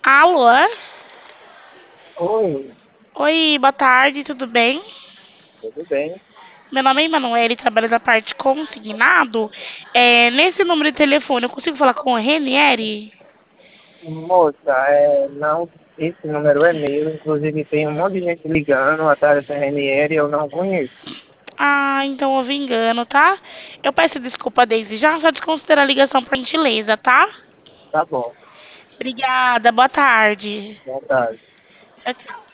Alô? Oi, Oi, boa tarde, tudo bem? tudo bem? Meu nome é Emanuele, trabalho da parte consignado. Nesse número de telefone, eu consigo falar com o Renieri? Moça, não, esse número é meu, inclusive tem um monte de gente ligando atrás dessa RNR e eu não conheço. Ah, então houve engano, tá? Eu peço desculpa desde já, só desconsidera a ligação por gentileza, tá? Tá bom, Obrigada, boa tarde. boa tarde. Tchau, tchau.